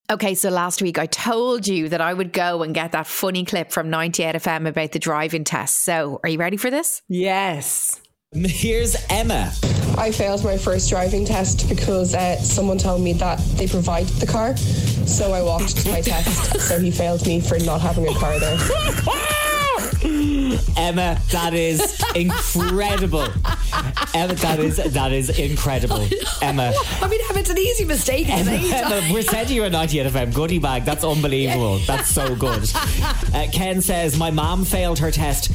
Okay, so last week I told you that I would go and get that funny clip from 98 FM about the driving test. So are you ready for this? Yes. Here's Emma. I failed my first driving test because someone told me that they provided the car. So I walked to my test. So he failed me for not having a car there. Emma, that is incredible. Emma, that is incredible. Emma. I mean, it's an easy mistake. Emma, we're sending you a 98 FM goodie bag. That's unbelievable. That's so good. Ken says, my mom failed her test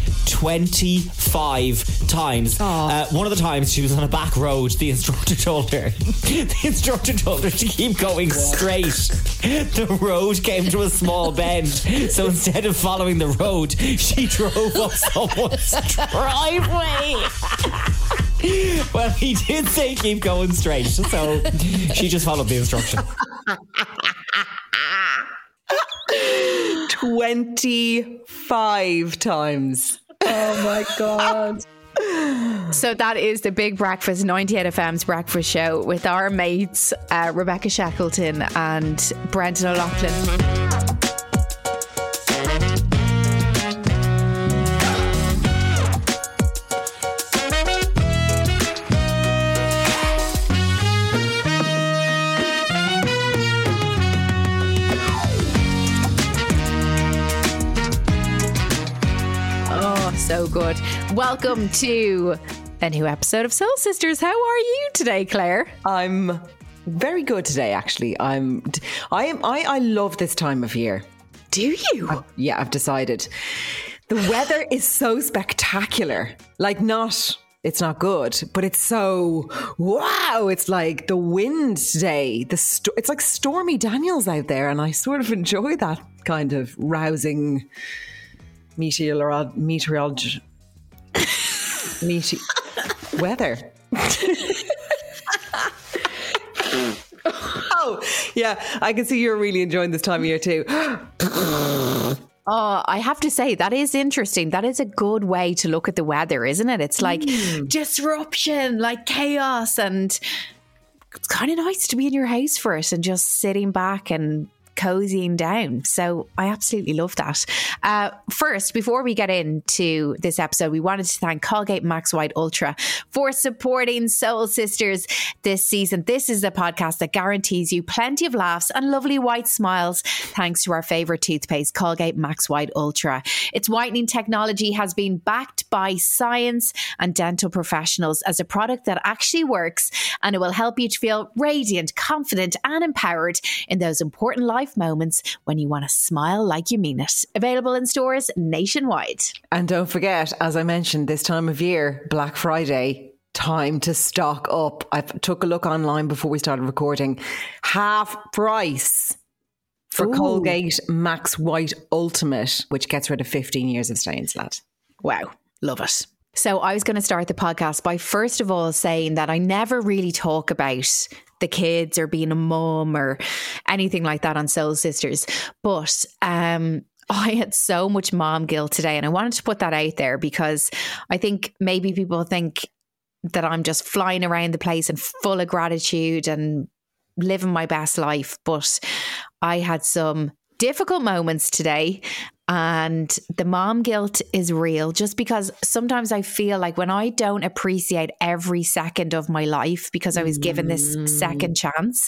25 times. One of the times she was on a back road, the instructor told her to keep going straight. The road came to a small bend, so instead of following the road, she drove up someone's driveway. Well, he did say keep going straight, so she just followed the instruction. 25 times. Oh my God. So that is the Big Breakfast, 98 FM's breakfast show with our mates Rebecca Shackleton and Brendan O'Loughlin. So good. Welcome to a new episode of Soul Sisters. How are you today, Claire? I'm very good today, actually. I love this time of year. Do you? Yeah, I've decided. The weather is so spectacular. Like, it's not good, but it's so, wow, it's like the wind today. It's like Stormy Daniels out there, and I sort of enjoy that kind of rousing weather. Oh, yeah, I can see you're really enjoying this time of year too. Oh, I have to say, that is interesting. That is a good way to look at the weather, isn't it? It's like disruption, like chaos, and it's kind of nice to be in your house for it and just sitting back and cozying down. So I absolutely love that. First, before we get into this episode, we wanted to thank Colgate Max White Ultra for supporting Soul Sisters this season. This is the podcast that guarantees you plenty of laughs and lovely white smiles thanks to our favourite toothpaste, Colgate Max White Ultra. Its whitening technology has been backed by science and dental professionals as a product that actually works, and it will help you to feel radiant, confident and empowered in those important life moments when you want to smile like you mean it. Available in stores nationwide. And don't forget, as I mentioned, this time of year, Black Friday, time to stock up. I took a look online before we started recording. Half price for Colgate Max White Ultimate, which gets rid of 15 years of stains, lad. Wow, love it. So I was going to start the podcast by first of all saying that I never really talk about the kids or being a mum or anything like that on Soul Sisters. But I had so much mom guilt today, and I wanted to put that out there because I think maybe people think that I'm just flying around the place and full of gratitude and living my best life. But I had some difficult moments today, and the mom guilt is real, just because sometimes I feel like when I don't appreciate every second of my life because I was given this second chance,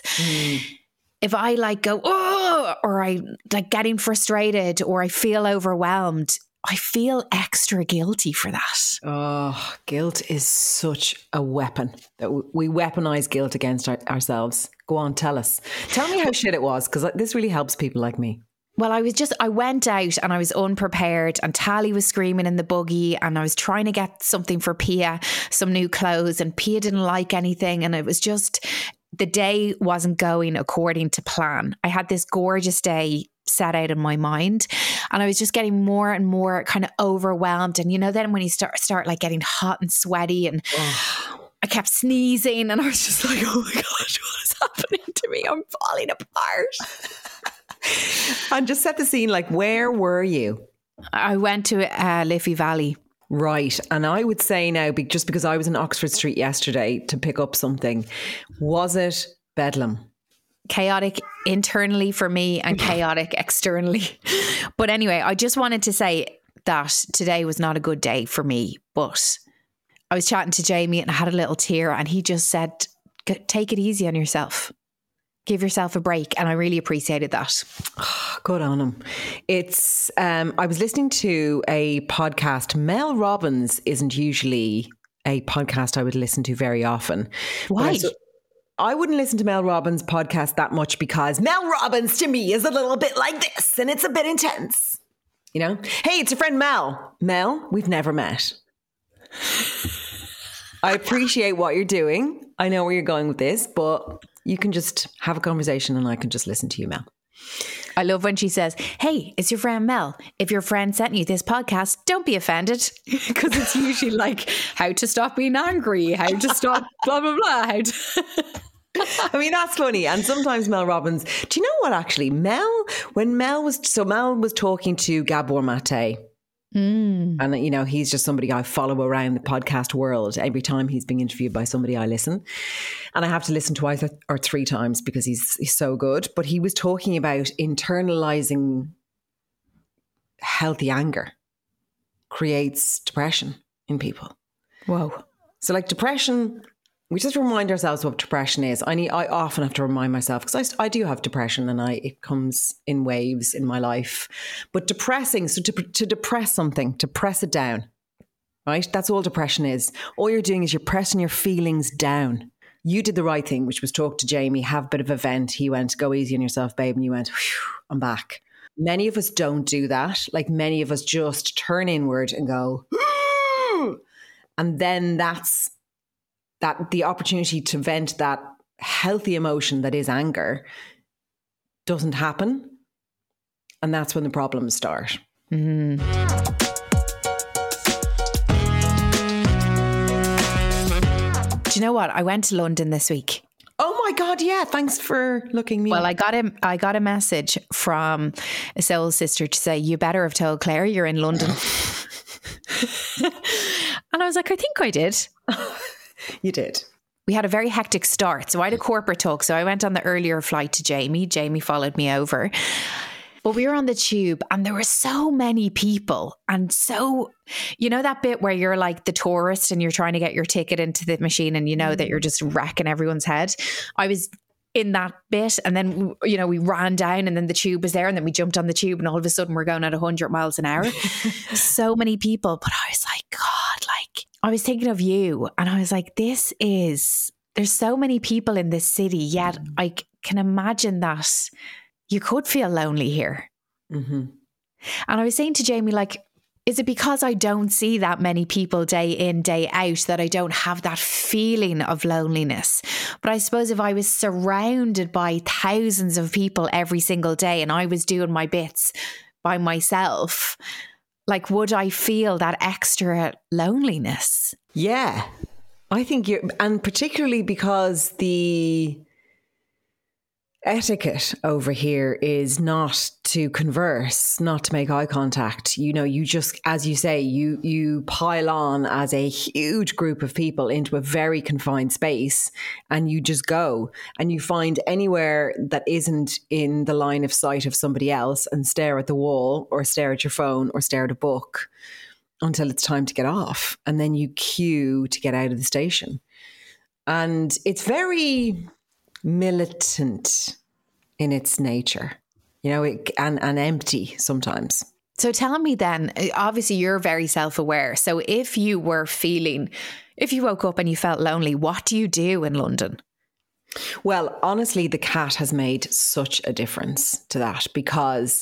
if I like go, oh, or I like getting frustrated or I feel overwhelmed, I feel extra guilty for that. Oh, guilt is such a weapon. That we weaponize guilt against ourselves. Go on, tell us. Tell me how shit it was, because this really helps people like me. Well, I went out and I was unprepared, and Tally was screaming in the buggy, and I was trying to get something for Pia, some new clothes, and Pia didn't like anything. And it was just, the day wasn't going according to plan. I had this gorgeous day set out in my mind, and I was just getting more and more kind of overwhelmed. And, you know, then when you start like getting hot and sweaty, and I kept sneezing, and I was just like, oh my gosh, what is happening to me? I'm falling apart. And just set the scene, like, where were you? I went to Liffey Valley. Right. And I would say now, just because I was in Oxford Street yesterday to pick up something, was it Bedlam? chaotic internally for me and chaotic externally. But anyway, I just wanted to say that today was not a good day for me, but I was chatting to Jamie and I had a little tear and he just said, take it easy on yourself. Give yourself a break. And I really appreciated that. Good on him. It's, I was listening to a podcast. Mel Robbins isn't usually a podcast I would listen to very often. Why? I wouldn't listen to Mel Robbins' podcast that much because Mel Robbins to me is a little bit like this and it's a bit intense. You know? Hey, it's a friend Mel. Mel, we've never met. I appreciate what you're doing. I know where you're going with this, but you can just have a conversation and I can just listen to you, Mel. I love when she says, hey, it's your friend Mel. If your friend sent you this podcast, don't be offended. Because it's usually like how to stop being angry, how to stop blah, blah, blah. I mean, that's funny. And sometimes Mel Robbins, do you know what actually? Mel was talking to Gabor Mate. And, you know, he's just somebody I follow around the podcast world. Every time he's being interviewed by somebody, I listen. And I have to listen twice or three times because he's so good. But he was talking about internalizing healthy anger creates depression in people. Whoa. So like depression, we just remind ourselves what depression is. I often have to remind myself because I do have depression and it comes in waves in my life. But depressing, so to depress something, to press it down, right? That's all depression is. All you're doing is you're pressing your feelings down. You did the right thing, which was talk to Jamie, have a bit of a vent. He went, go easy on yourself, babe. And you went, I'm back. Many of us don't do that. Like many of us just turn inward and go, and then that's that the opportunity to vent that healthy emotion that is anger doesn't happen. And that's when the problems start. Mm. Do you know what? I went to London this week. Oh my God, yeah. Thanks for looking me Well, up. I got a message from a soul sister to say, you better have told Claire you're in London. And I was like, I think I did. You did. We had a very hectic start. So I had a corporate talk. So I went on the earlier flight to Jamie. Jamie followed me over. But we were on the tube and there were so many people. And so, you know, that bit where you're like the tourist and you're trying to get your ticket into the machine and you know that you're just wrecking everyone's head. I was in that bit. And then, you know, we ran down and then the tube was there and then we jumped on the tube and all of a sudden we're going at 100 miles an hour. So many people. But I was like, God, like, I was thinking of you and I was like, there's so many people in this city, yet I can imagine that you could feel lonely here. Mm-hmm. And I was saying to Jamie, like, is it because I don't see that many people day in, day out that I don't have that feeling of loneliness? But I suppose if I was surrounded by thousands of people every single day and I was doing my bits by myself, like, would I feel that extra loneliness? Yeah. I think and particularly because the etiquette over here is not to converse, not to make eye contact. You know, you just, as you say, you pile on as a huge group of people into a very confined space and you just go and you find anywhere that isn't in the line of sight of somebody else and stare at the wall or stare at your phone or stare at a book until it's time to get off. And then you queue to get out of the station. And it's very militant in its nature, you know, and empty sometimes. So tell me then, obviously you're very self-aware. So if you woke up and you felt lonely, what do you do in London? Well, honestly, the cat has made such a difference to that because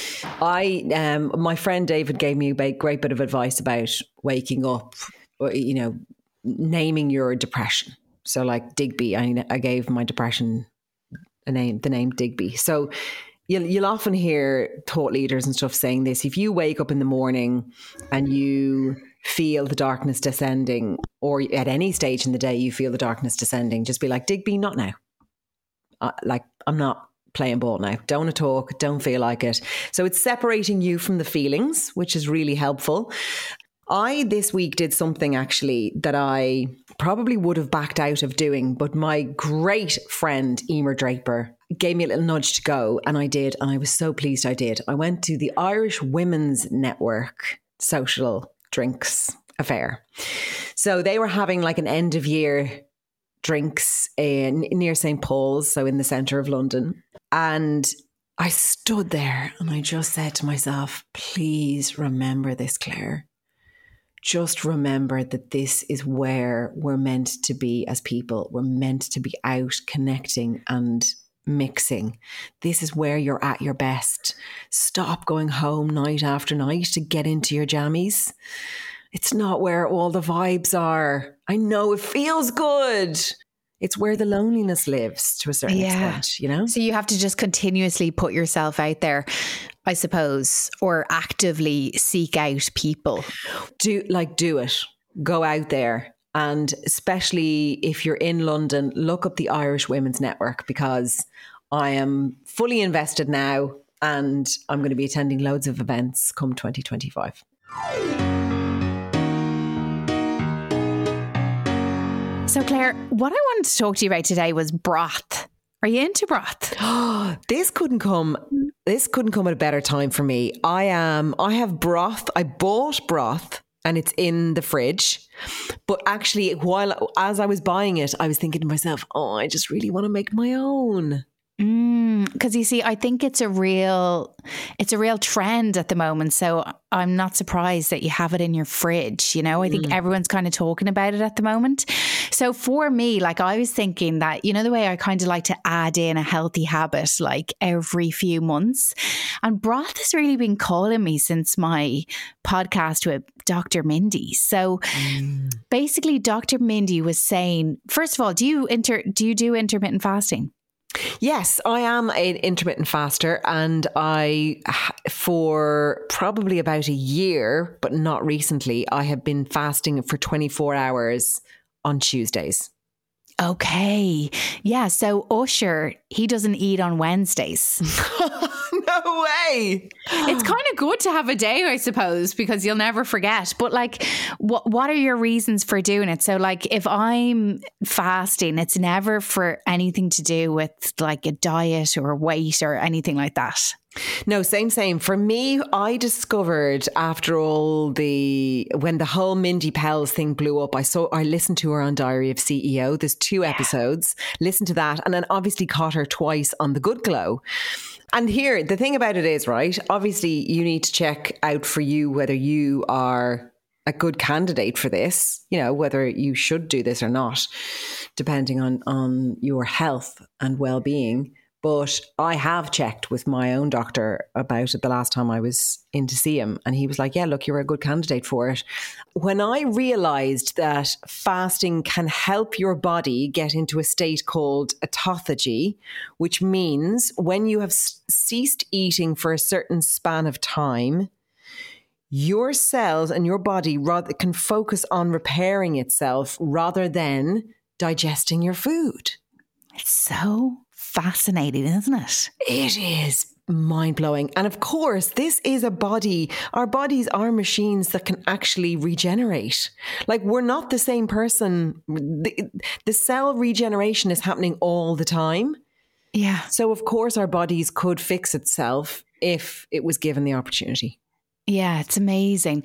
my friend David gave me a great bit of advice about waking up, you know, naming your depression. So like Digby, I gave my depression the name Digby. So you'll often hear thought leaders and stuff saying this. If you wake up in the morning and you feel the darkness descending, or at any stage in the day you feel the darkness descending, just be like, Digby, not now. Like, I'm not playing ball now. Don't want to talk. Don't feel like it. So it's separating you from the feelings, which is really helpful. I this week did something actually that I probably would have backed out of doing, but my great friend Emer Draper gave me a little nudge to go, and I did, and I was so pleased I did. I went to the Irish Women's Network social drinks affair. So they were having like an end of year drinks near St. Paul's, so in the centre of London. And I stood there and I just said to myself, please remember this, Claire. Just remember that this is where we're meant to be as people. We're meant to be out connecting and mixing. This is where you're at your best. Stop going home night after night to get into your jammies. It's not where all the vibes are. I know it feels good. It's where the loneliness lives to a certain extent, you know? So you have to just continuously put yourself out there, I suppose, or actively seek out people. Do it. Go out there. And especially if you're in London, look up the Irish Women's Network, because I am fully invested now and I'm going to be attending loads of events come 2025. So Claire, what I wanted to talk to you about today was broth. Are you into broth? This couldn't come at a better time for me. I have broth. I bought broth and it's in the fridge. But actually, as I was buying it, I was thinking to myself, I just really want to make my own. Because you see, I think it's a real trend at the moment. So I'm not surprised that you have it in your fridge. You know, I think everyone's kind of talking about it at the moment. So for me, like I was thinking that, you know, the way I kind of like to add in a healthy habit like every few months, and broth has really been calling me since my podcast with Dr. Mindy. So basically Dr. Mindy was saying, first of all, do you do intermittent fasting? Yes, I am an intermittent faster, and for probably about a year, but not recently, I have been fasting for 24 hours on Tuesdays. Okay. Yeah. So Usher, he doesn't eat on Wednesdays. No way. It's kind of good to have a day, I suppose, because you'll never forget. But like, what are your reasons for doing it? So like, if I'm fasting, it's never for anything to do with like a diet or weight or anything like that. No, same. For me, I discovered after when the whole Mindy Pelz thing blew up, I listened to her on Diary of CEO. There's 2 episodes. Listened to that, and then obviously caught her twice on The Good Glow. And here, the thing about it is, right, obviously you need to check out for you whether you are a good candidate for this, you know, whether you should do this or not, depending on your health and well-being. But I have checked with my own doctor about it the last time I was in to see him. And he was like, yeah, look, you're a good candidate for it. When I realized that fasting can help your body get into a state called autophagy, which means when you have ceased eating for a certain span of time, your cells and your body can focus on repairing itself rather than digesting your food. It's so fascinating, isn't it? It is mind-blowing. And of course, this is a body. Our bodies are machines that can actually regenerate. Like, we're not the same person. The cell regeneration is happening all the time. Yeah. So of course our bodies could fix itself if it was given the opportunity. Yeah, it's amazing.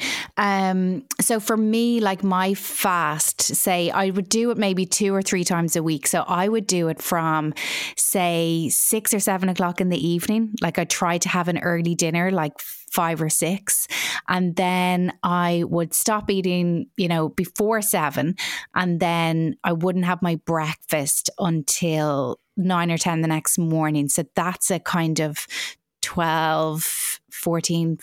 So for me, like my fast, say I would do it maybe 2 or 3 times a week. So I would do it from say 6 or 7 o'clock in the evening. Like I try to have an early dinner, like 5 or 6. And then I would stop eating, you know, before 7. And then I wouldn't have my breakfast until 9 or 10 the next morning. So that's a kind of 12, 14,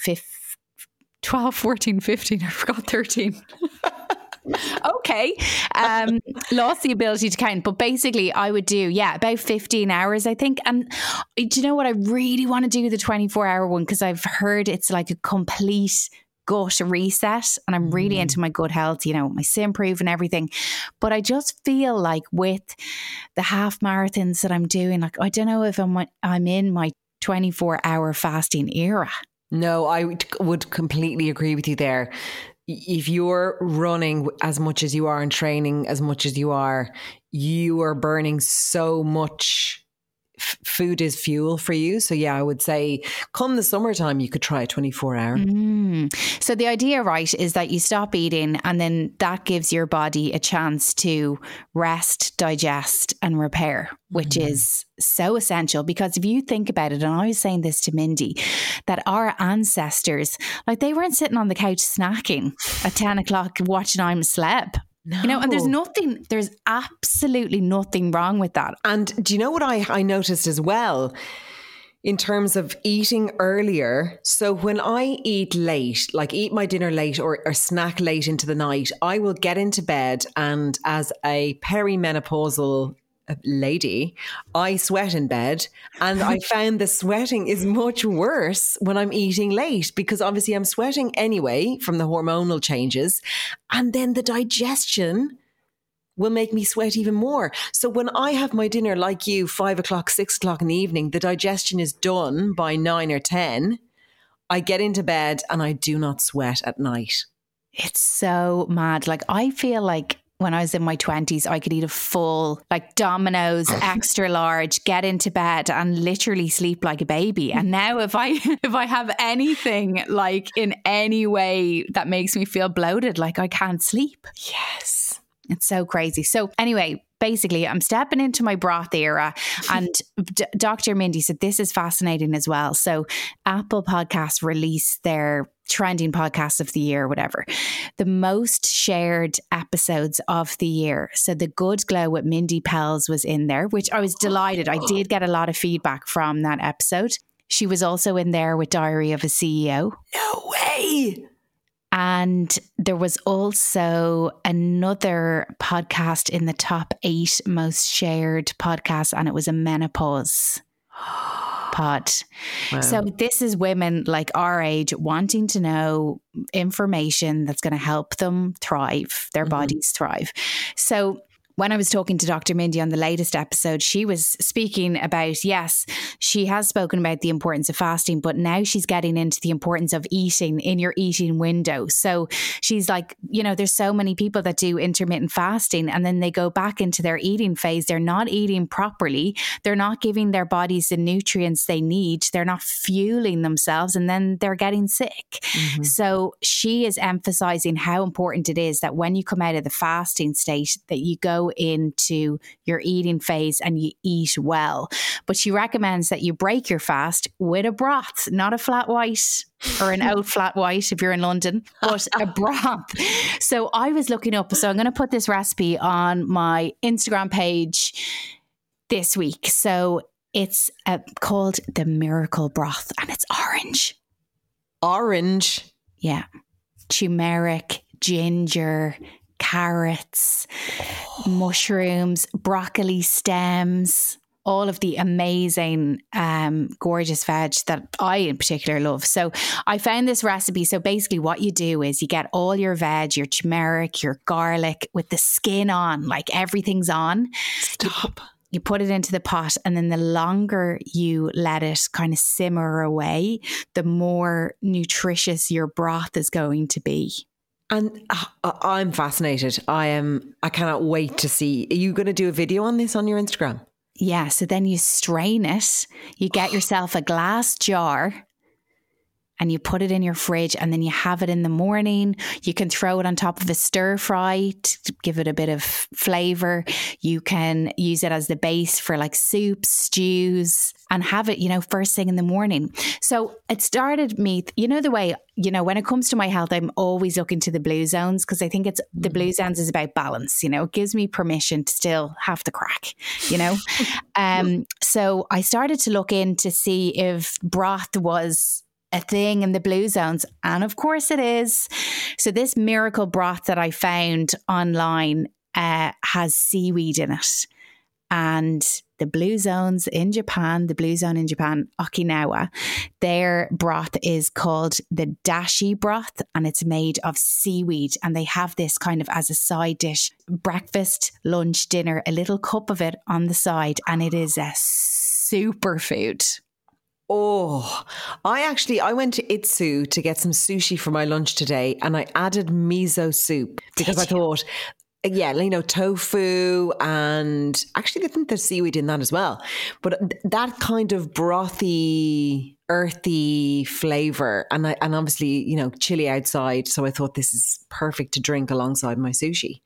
15, I forgot 13. Okay. Lost the ability to count. But basically I would do, about 15 hours, I think. And do you know what? I really want to do the 24-hour one because I've heard it's like a complete gut reset, and I'm really into my gut health, you know, my Simprove and everything. But I just feel like with the half marathons that I'm doing, like I don't know if I'm in my 24-hour fasting era. No, I would completely agree with you there. if you're running as much as you are and training as much as you are burning so much. Food is fuel for you. So yeah, I would say come the summertime, you could try a 24-hour. So the idea, right, is that you stop eating and then that gives your body a chance to rest, digest and repair, which is so essential. Because if you think about it, and I was saying this to Mindy, that our ancestors, like they weren't sitting on the couch snacking at 10 o'clock watching I'm a Celeb. No. You know, and there's absolutely nothing wrong with that. And do you know what I noticed as well in terms of eating earlier? So when I eat late, like eat my dinner late or snack late into the night, I will get into bed, and as a perimenopausal lady, I sweat in bed, and I found the sweating is much worse when I'm eating late, because obviously I'm sweating anyway from the hormonal changes, and then the digestion will make me sweat even more. So when I have my dinner like you, 5 o'clock, 6 o'clock in the evening, the digestion is done by 9 or 10. I get into bed and I do not sweat at night. It's so mad. Like I feel like when I was in my 20s, I could eat a full, like Domino's, extra large, get into bed and literally sleep like a baby. And now if I have anything like in any way that makes me feel bloated, like I can't sleep. Yes. It's so crazy. So anyway, basically I'm stepping into my broth era, and Dr. Mindy said this is fascinating as well. So Apple Podcasts released their trending podcasts of the year, whatever, the most shared episodes of the year. So The Good Glow with Mindy Pelz was in there, which I was delighted. I did get a lot of feedback from that episode. She was also in there with Diary of a CEO. No way. And there was also another podcast in the top 8 most shared podcasts, and it was a menopause pod. Wow. So this is women like our age wanting to know information that's going to help them thrive, their bodies thrive. So when I was talking to Dr. Mindy on the latest episode, she was speaking about, yes, she has spoken about the importance of fasting, but now she's getting into the importance of eating in your eating window. So she's like, you know, there's so many people that do intermittent fasting and then they go back into their eating phase. They're not eating properly. They're not giving their bodies the nutrients they need. They're not fueling themselves, and then they're getting sick. So she is emphasizing how important it is that when you come out of the fasting state, that you go into your eating phase and you eat well. But she recommends that you break your fast with a broth, not a flat white or an oat flat white if you're in London, but a broth. So I was looking up, so I'm going to put this recipe on my Instagram page this week. So it's called the Miracle Broth, and it's orange. Orange? Yeah. Turmeric, ginger, carrots, mushrooms, broccoli stems, all of the amazing, gorgeous veg that I in particular love. So I found this recipe. So basically what you do is you get all your veg, your turmeric, your garlic with the skin on, like everything's on. Stop. You put it into the pot, and then the longer you let it kind of simmer away, the more nutritious your broth is going to be. And I'm fascinated. I cannot wait to see. Are you going to do a video on this on your Instagram? Yeah. So then you strain it. You get yourself a glass jar and you put it in your fridge, and then you have it in the morning. You can throw it on top of a stir fry to give it a bit of flavor. You can use it as the base for like soups, stews, and have it, you know, first thing in the morning. So it started me, you know, the way, you know, when it comes to my health, I'm always looking to the blue zones, because I think it's the blue zones is about balance. You know, it gives me permission to still have the crack, you know. So I started to look in to see if broth was a thing in the blue zones, and of course it is. So this miracle broth that I found online has seaweed in it, and the blue zones in Japan, Okinawa, their broth is called the dashi broth, and it's made of seaweed, and they have this kind of as a side dish, breakfast, lunch, dinner, a little cup of it on the side, and it is a superfood. Oh, I went to Itsu to get some sushi for my lunch today, and I added miso soup because I thought, yeah, tofu, and actually I think there's seaweed in that as well. But that kind of brothy, earthy flavor, and obviously, chilly outside. So I thought this is perfect to drink alongside my sushi.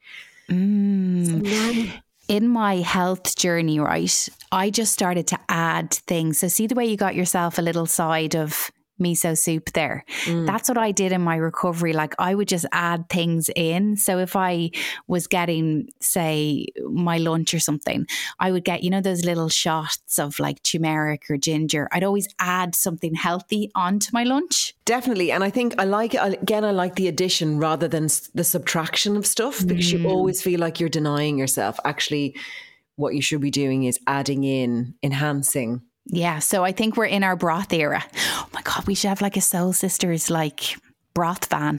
In my health journey, right, I just started to add things. So see the way you got yourself a little side of miso soup there. That's what I did in my recovery. Like I would just add things in. So if I was getting, say, my lunch or something, I would get, those little shots of like turmeric or ginger. I'd always add something healthy onto my lunch. Definitely. And I think I like the addition rather than the subtraction of stuff, because you always feel like you're denying yourself. Actually, what you should be doing is adding in, enhancing. Yeah, so I think we're in our broth era. Oh my God, we should have like a Soul Sisters like broth van.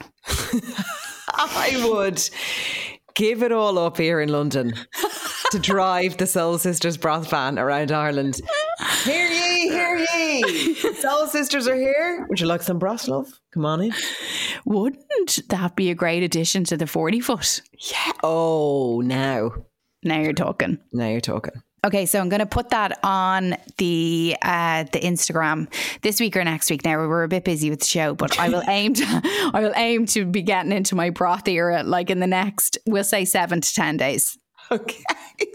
I would give it all up here in London to drive the Soul Sisters broth van around Ireland. Hear ye, hear ye. Soul Sisters are here. Would you like some broth, love? Come on in. Wouldn't that be a great addition to the 40 foot? Yeah. Oh, now you're talking. Now you're talking. Okay, so I'm going to put that on the Instagram this week or next week. Now we're a bit busy with the show, but I will aim to be getting into my broth era like in the next, we'll say 7 to 10 days. Okay.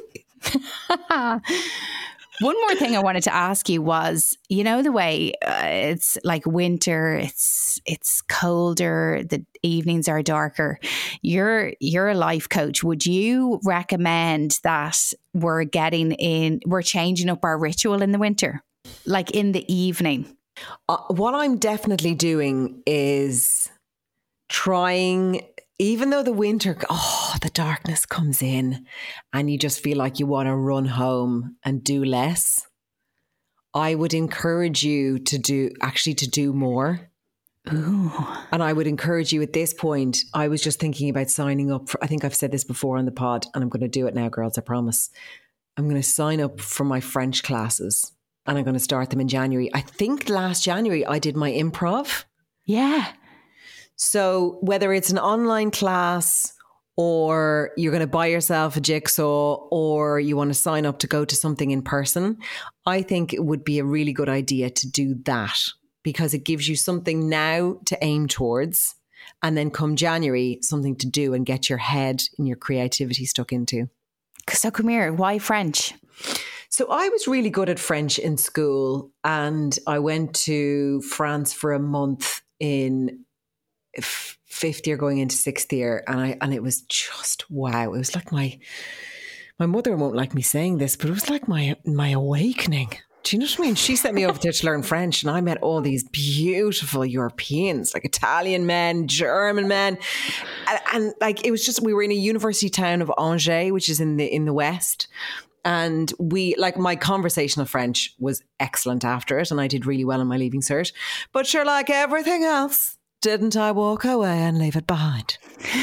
One more thing I wanted to ask you was, the way it's like winter, it's colder, the evenings are darker. You're a life coach. Would you recommend that we're changing up our ritual in the winter, like in the evening? What I'm definitely doing is trying, even though the winter, the darkness comes in and you just feel like you want to run home and do less, I would encourage you to do more. Ooh. And I would encourage you at this point. I was just thinking about signing up for, I think I've said this before on the pod, and I'm going to do it now, girls, I promise. I'm going to sign up for my French classes, and I'm going to start them in January. I think last January I did my improv. Yeah. So whether it's an online class or you're going to buy yourself a jigsaw or you want to sign up to go to something in person, I think it would be a really good idea to do that, because it gives you something now to aim towards, and then come January, something to do and get your head and your creativity stuck into. So come here, why French? So I was really good at French in school, and I went to France for a month in fifth year going into sixth year, and it was just wow. It was like my mother won't like me saying this, but it was like my awakening. Do you know what I mean? She sent me over there to learn French, and I met all these beautiful Europeans, like Italian men, German men, and like it was just, we were in a university town of Angers, which is in the west. And my conversational French was excellent after it, and I did really well on my leaving cert. But sure, like everything else, didn't I walk away and leave it behind?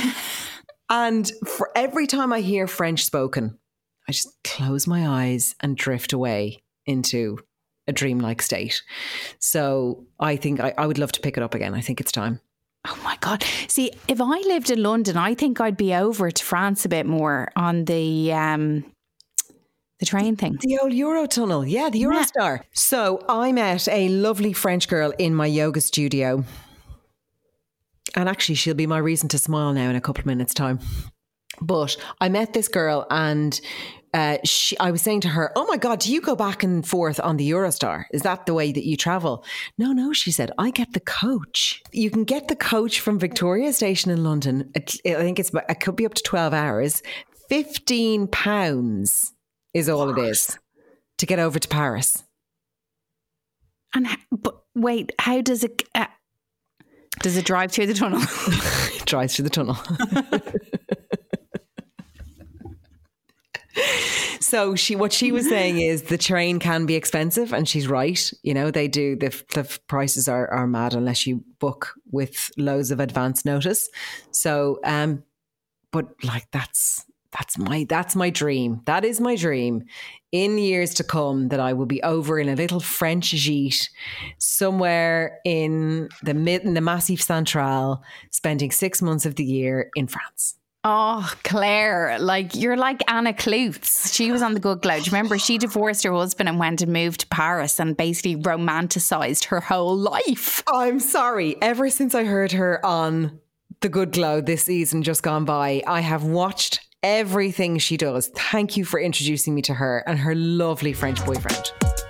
And for every time I hear French spoken, I just close my eyes and drift away into a dreamlike state. So I think I would love to pick it up again. I think it's time. Oh my God. See, if I lived in London, I think I'd be over to France a bit more on the train thing. The old Eurotunnel. Yeah, the Eurostar. Yeah. So I met a lovely French girl in my yoga studio. And actually, she'll be my reason to smile now in a couple of minutes' time. But I met this girl, and I was saying to her, oh my God, do you go back and forth on the Eurostar? Is that the way that you travel? No, she said, I get the coach. You can get the coach from Victoria Station in London. I think it could be up to 12 hours. £15 is all it is to get over to Paris. But wait, how does it... does it drive through the tunnel? It drives through the tunnel. So what she was saying is the train can be expensive, and she's right. They do, the prices are mad unless you book with loads of advance notice. So, but like that's That's my dream. That is my dream. In years to come, that I will be over in a little French gîte somewhere in the Massif Central, spending 6 months of the year in France. Oh, Claire, like you're like Anna Klutz. She was on The Good Glow. Do you remember? She divorced her husband and went and moved to Paris and basically romanticized her whole life. I'm sorry. Ever since I heard her on The Good Glow this season just gone by, I have watched everything she does. Thank you for introducing me to her and her lovely French boyfriend.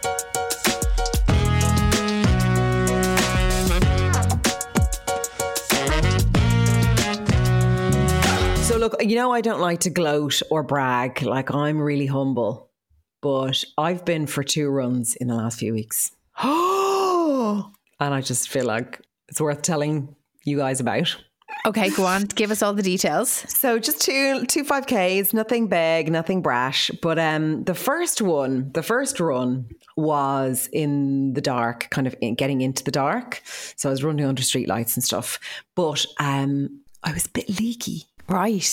So look, I don't like to gloat or brag. Like, I'm really humble, but I've been for 2 runs in the last few weeks. And I just feel like it's worth telling you guys about. Okay, go on. Give us all the details. So just two 5Ks, nothing big, nothing brash. But the first run was in the dark, kind of getting into the dark. So I was running under street lights and stuff. But I was a bit leaky. Right.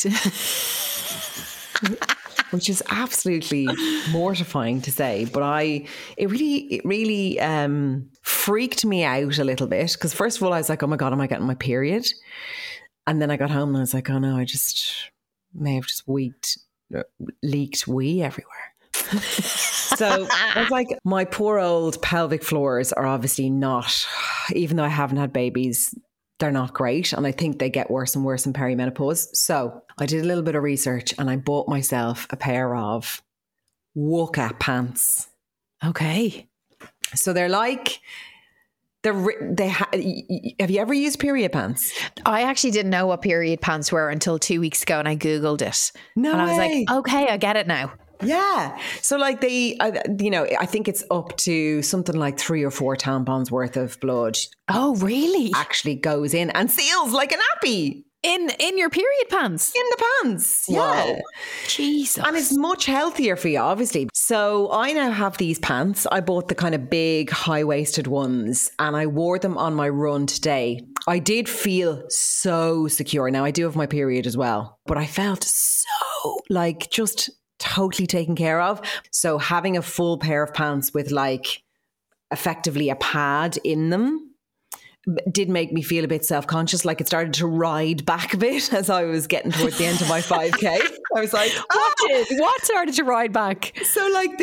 Which is absolutely mortifying to say, but it really freaked me out a little bit, because first of all I was like, oh my God, am I getting my period? And then I got home and I was like, oh no, I may have just leaked wee everywhere. So I was like, my poor old pelvic floors are obviously not, even though I haven't had babies, they're not great. And I think they get worse and worse in perimenopause. So I did a little bit of research and I bought myself a pair of Wooka pants. Okay. So they're like, have you ever used period pants? I actually didn't know what period pants were until 2 weeks ago and I Googled it. No And I was way. like, okay, I get it now. Yeah. So like I think it's up to something like 3 or 4 tampons worth of blood. Oh, really? Actually goes in and seals like a nappy. In your period pants? In the pants. Whoa. Yeah. Jesus. And it's much healthier for you, obviously. So I now have these pants. I bought the kind of big high-waisted ones and I wore them on my run today. I did feel so secure. Now I do have my period as well, but I felt so like just totally taken care of. So having a full pair of pants with like effectively a pad in them did make me feel a bit self-conscious. Like it started to ride back a bit as I was getting towards the end of my 5K. I was like, what started to ride back? So like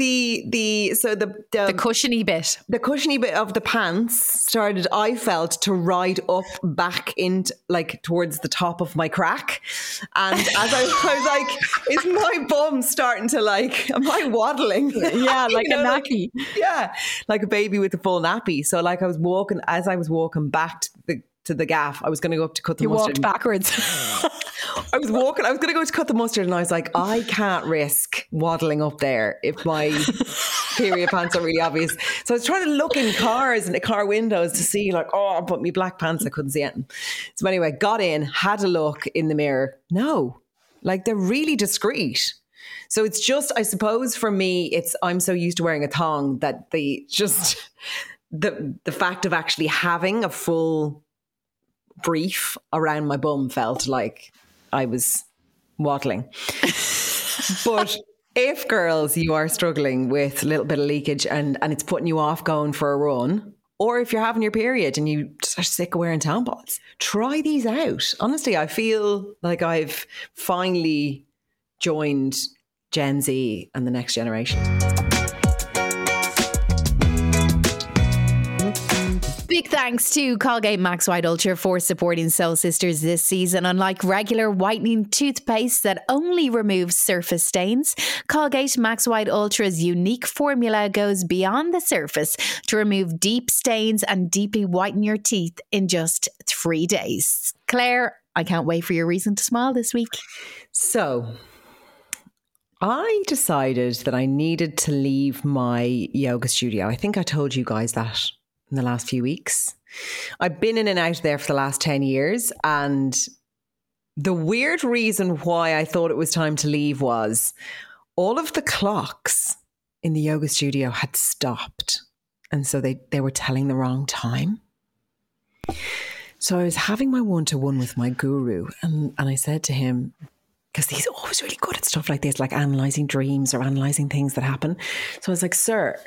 the cushiony bit. The cushiony bit of the pants started, I felt, to ride up back into like towards the top of my crack. And as I was like, is my bum starting to like, am I waddling? Yeah, like a nappy. Like a baby with a full nappy. So like I was walking walking back to the gaff. I was going to go up to cut the mustard. You walked backwards. I was going to go to cut the mustard and I was like, I can't risk waddling up there if my period pants are really obvious. So I was trying to look in cars and the car windows to see like, oh, but my black pants, I couldn't see anything. So anyway, got in, had a look in the mirror. No, like they're really discreet. So it's just, I suppose for me, I'm so used to wearing a thong that the fact of actually having a full brief around my bum felt like I was waddling. But if, girls, you are struggling with a little bit of leakage and it's putting you off going for a run, or if you're having your period and you are sick of wearing tampons, try these out. Honestly, I feel like I've finally joined Gen Z and the next generation. Big thanks to Colgate Max White Ultra for supporting Soul Sisters this season. Unlike regular whitening toothpaste that only removes surface stains, Colgate Max White Ultra's unique formula goes beyond the surface to remove deep stains and deeply whiten your teeth in just 3 days. Claire, I can't wait for your reason to smile this week. So I decided that I needed to leave my yoga studio. I think I told you guys that in the last few weeks. I've been in and out there for the last 10 years. And the weird reason why I thought it was time to leave was all of the clocks in the yoga studio had stopped. And so they were telling the wrong time. So I was having my one-to-one with my guru and I said to him, because he's always really good at stuff like this, like analysing dreams or analysing things that happen. So I was like, sir,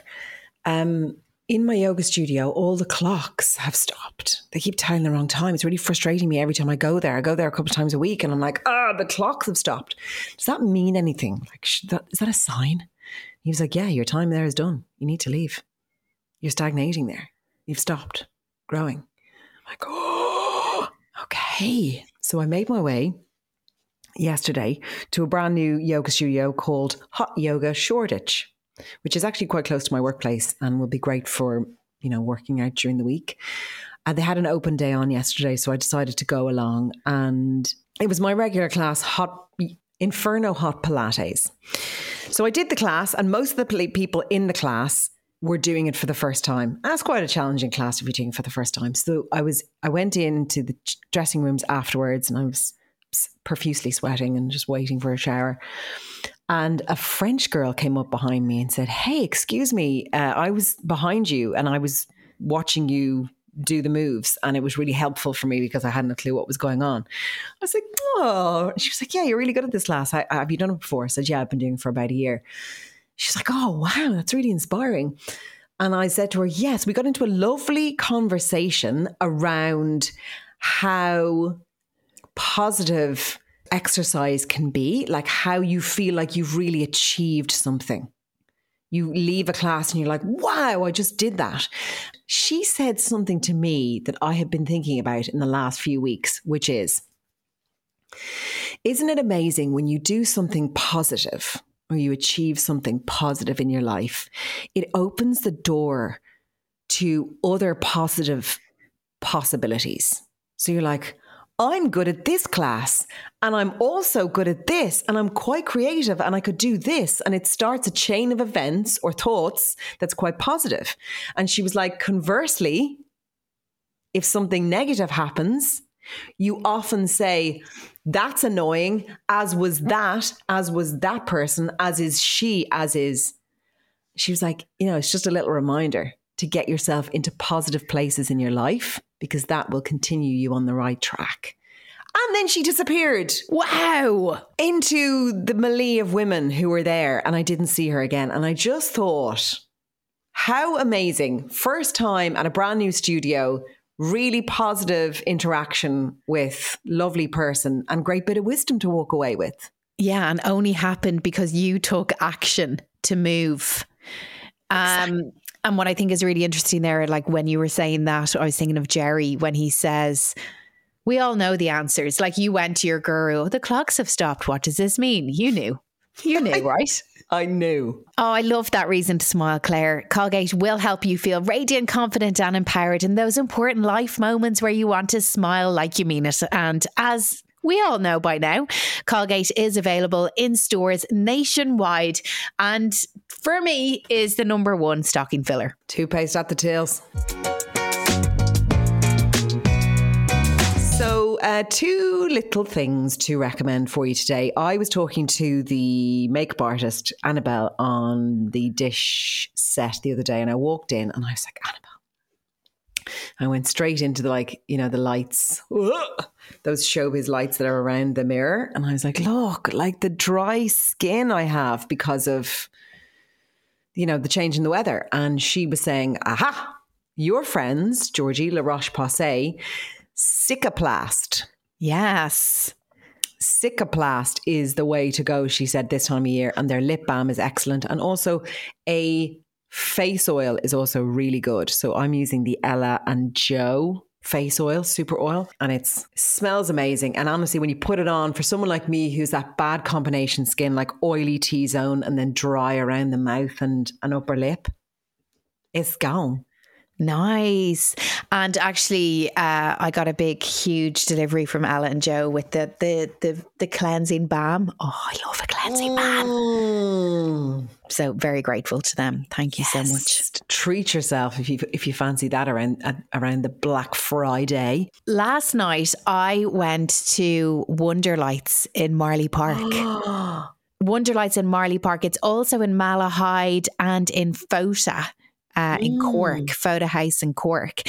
in my yoga studio, all the clocks have stopped. They keep telling the wrong time. It's really frustrating me every time I go there. I go there a couple of times a week and I'm like, the clocks have stopped. Does that mean anything? Like, is that a sign? He was like, yeah, your time there is done. You need to leave. You're stagnating there. You've stopped growing. I'm like, oh, okay. So I made my way yesterday to a brand new yoga studio called Hot Yoga Shoreditch, which is actually quite close to my workplace and will be great for, working out during the week. And they had an open day on yesterday, so I decided to go along. And it was my regular class, Inferno Hot Pilates. So I did the class, and most of the people in the class were doing it for the first time. That's quite a challenging class if you're doing it for the first time. So I went into the dressing rooms afterwards, and I was profusely sweating and just waiting for a shower. And a French girl came up behind me and said, hey, excuse me, I was behind you and I was watching you do the moves, and it was really helpful for me because I hadn't a clue what was going on. I was like, oh. She was like, yeah, you're really good at this class. Have you done it before? I said, yeah, I've been doing it for about a year. She's like, oh, wow, that's really inspiring. And I said to her, yes. We got into a lovely conversation around how positive exercise can be, like how you feel like you've really achieved something. You leave a class and you're like, wow, I just did that. She said something to me that I have been thinking about in the last few weeks, which is, isn't it amazing when you do something positive or you achieve something positive in your life, it opens the door to other positive possibilities. So you're like, I'm good at this class and I'm also good at this and I'm quite creative and I could do this. And it starts a chain of events or thoughts that's quite positive. And she was like, conversely, if something negative happens, you often say, that's annoying, as was that person, as is she, as is. She was like, it's just a little reminder to get yourself into positive places in your life, because that will continue you on the right track. And then she disappeared. Wow. Into the melee of women who were there, and I didn't see her again. And I just thought, how amazing. First time at a brand new studio, really positive interaction with lovely person and great bit of wisdom to walk away with. Yeah, and only happened because you took action to move. Exactly. And what I think is really interesting there, like when you were saying that, I was thinking of Jerry when he says, we all know the answers. Like you went to your guru, the clocks have stopped. What does this mean? You knew, right? I knew. Oh, I love that reason to smile, Claire. Colgate will help you feel radiant, confident and empowered in those important life moments where you want to smile like you mean it. And as we all know by now, Colgate is available in stores nationwide and for me is the number one stocking filler. Toothpaste at the tills. So two little things to recommend for you today. I was talking to the makeup artist, Annabelle, on the dish set the other day and I walked in and I was like, Annabelle. I went straight into the lights, those showbiz lights that are around the mirror. And I was like, look, like the dry skin I have because of, the change in the weather. And she was saying, aha, your friends, Georgie La Roche-Posay, Cicaplast. Yes. Cicaplast is the way to go, she said, this time of year. And their lip balm is excellent. And also a face oil is also really good. So I'm using the Ella and Joe face oil, super oil, and it smells amazing. And honestly, when you put it on, for someone like me who's that bad combination skin, like oily T-zone and then dry around the mouth and an upper lip, it's gone. Nice. And actually, I got a big, huge delivery from Ella and Joe with the cleansing balm. Oh, I love a cleansing balm. So very grateful to them. Thank you so much. Treat yourself if you fancy that around the Black Friday. Last night, I went to Wonderlights in Marley Park. Wonderlights in Marley Park. It's also in Malahide and in Fota. In Cork, Photo House in Cork.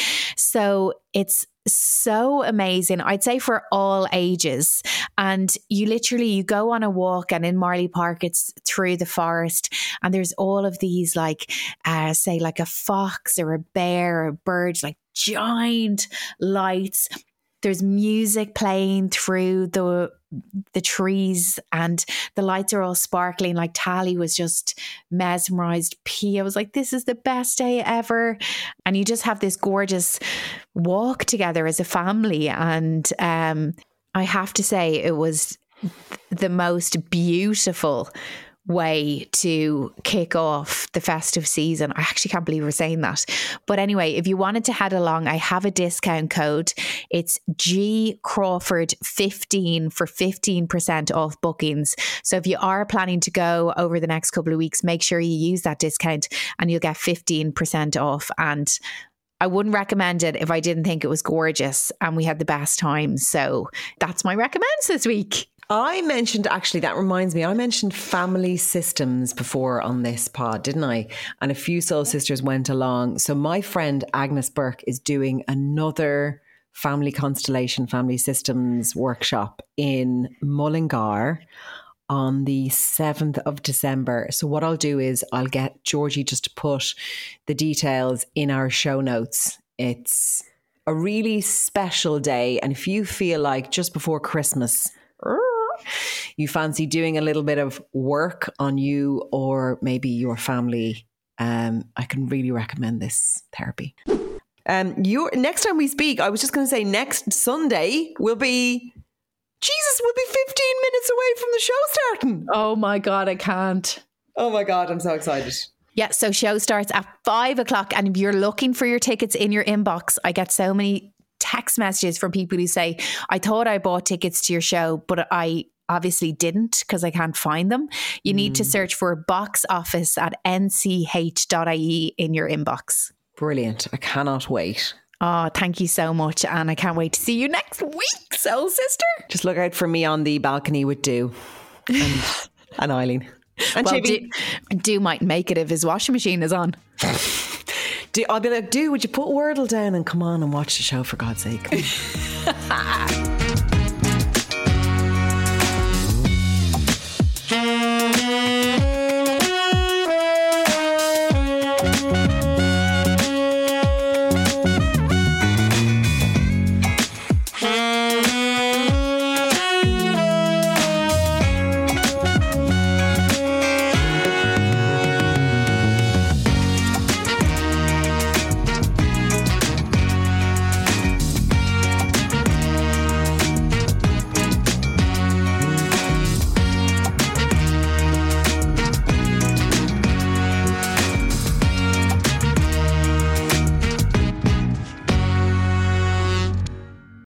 So it's so amazing. I'd say for all ages. And you go on a walk, and in Marley Park, it's through the forest, and there's all of these say like a fox or a bear or a bird, like giant lights. There's music playing through the trees, and the lights are all sparkling. Like Tally was just mesmerized. Pia was like, this is the best day ever. And you just have this gorgeous walk together as a family. And I have to say, it was the most beautiful way to kick off the festive season. I actually can't believe we're saying that. But anyway, if you wanted to head along, I have a discount code. It's G Crawford 15 for 15% off bookings. So if you are planning to go over the next couple of weeks, make sure you use that discount and you'll get 15% off. And I wouldn't recommend it if I didn't think it was gorgeous and we had the best time. So that's my recommends this week. I mentioned, actually, that reminds me, I mentioned family systems before on this pod, didn't I? And a few Soul Sisters went along. So my friend Agnes Burke is doing another family constellation, family systems workshop in Mullingar on the 7th of December. So what I'll do is I'll get Georgie just to put the details in our show notes. It's a really special day. And if you feel like just before Christmas, you fancy doing a little bit of work on you or maybe your family, I can really recommend this therapy. Next time we speak, I was just going to say next Sunday we'll be 15 minutes away from the show starting. Oh my God, I can't. Oh my God, I'm so excited. Yeah, so show starts at 5 o'clock, and if you're looking for your tickets in your inbox, I get so many text messages from people who say, I thought I bought tickets to your show, but I obviously didn't because I can't find them. You need to search for box office at nch.ie in your inbox. Brilliant. I cannot wait. Oh, thank you so much. And I can't wait to see you next week, Soul Sister. Just look out for me on the balcony with Do and Eileen. And well, Do might make it if his washing machine is on. I'll be like, would you put Wordle down and come on and watch the show for God's sake?